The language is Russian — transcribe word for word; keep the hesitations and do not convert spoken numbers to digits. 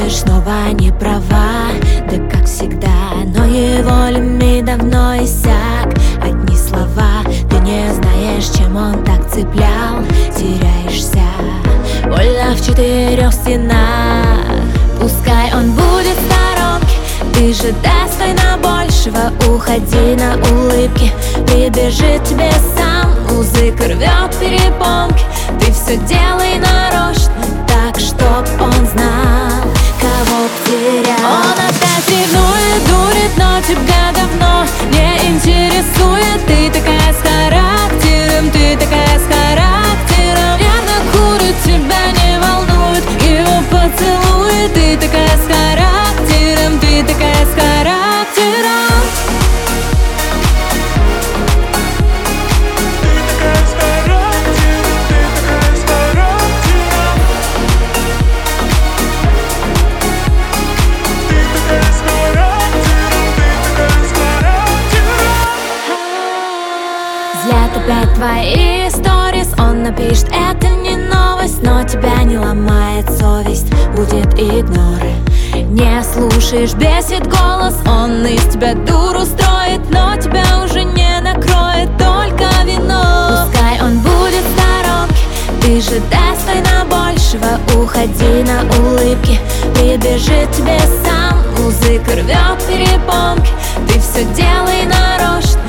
думаешь, снова не права, да как всегда. Но его лимит давно иссяк. Одни слова, ты не знаешь, чем он так цеплял. Теряешься, больно в четырех стенах. Пускай он будет в сторонке, ты же достойна большего. Уходи на улыбки, прибежит тебе сам. Музыка рвет перепонки, ты все делай нарочно, так, чтоб он знал, кого потерял. Он опять ревнует, дурит, но тебя давно не интересует. Ты такая с характером, ты такая с характером. Верно курит, тебя не волнует его поцелует. Ты такая с характером, ты такая с характером. Взгляд опять твои сторис, он напишет, это не новость, но тебя не ломает совесть, будет игнор. Не слушаешь, бесит голос, он из тебя дуру строит, но тебя уже не накроет только вино. Пускай он будет в сторонке, ты же достойна большего. Уходи на улыбки, прибежит тебе сам. Музыка рвет перепонки, ты все делай нарочно,